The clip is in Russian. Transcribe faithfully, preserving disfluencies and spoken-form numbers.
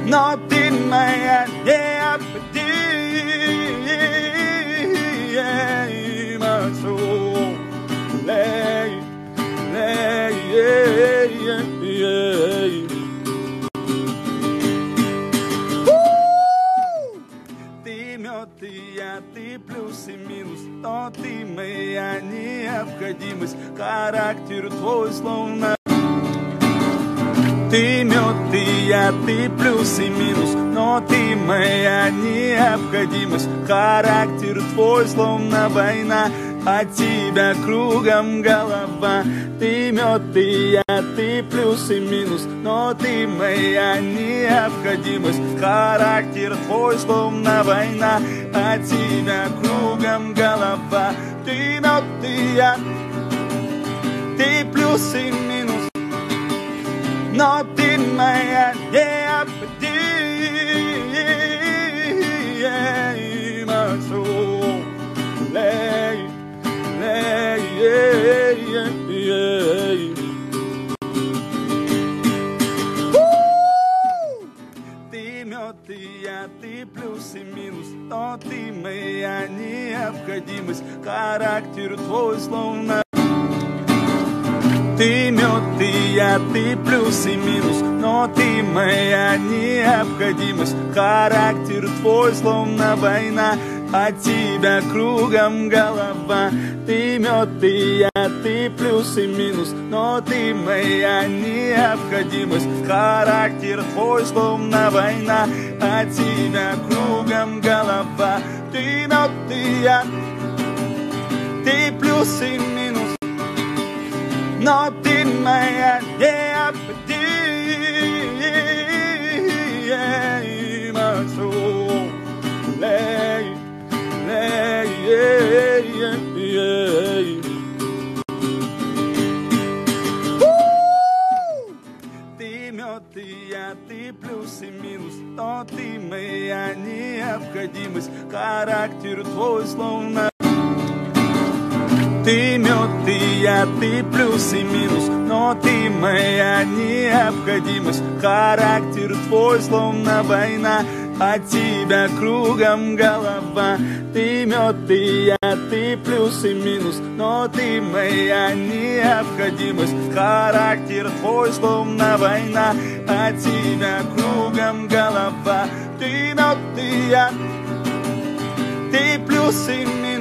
но ты моя необходимость. Лей, лей, лей, лей. Ты мед и я, ты плюс и минус, но ты моя необходимость. Характер твой словно. Ты мед и я, ты плюс и минус, но ты моя необходимость. Характер твой словно война, от тебя кругом голова. Ты мед и я, ты плюс и минус, но ты моя необходимость. Характер твой словно война, от тебя кругом голова. Ты мед и я, ты плюс и минус, но ты моя необходимость. Лей, лей, лей, лей. Ты мед и я, ты плюс и минус, но ты моя необходимость. Характер твой словно. Ты мед и я, ты плюс и минус, но ты моя необходимость. Характер твой словно война, от тебя кругом голова. Ты мед и я, ты плюс и минус, но ты моя необходимость. Характер твой словно война, от тебя кругом голова. Ты мед и я, ты плюс и минус, но ты моя необходимость. Лей, лей, лей, лей. Ты мед и я, ты плюс и минус, но ты моя необходимость. Характер твой словно. Ты мед и я, ты плюс и минус, но ты моя необходимость. Характер твой словно война, от тебя кругом голова. Ты мед и я, ты плюс и минус, но ты моя необходимость. Характер твой словно война, от тебя кругом голова. Ты мед и я, ты плюс и минус,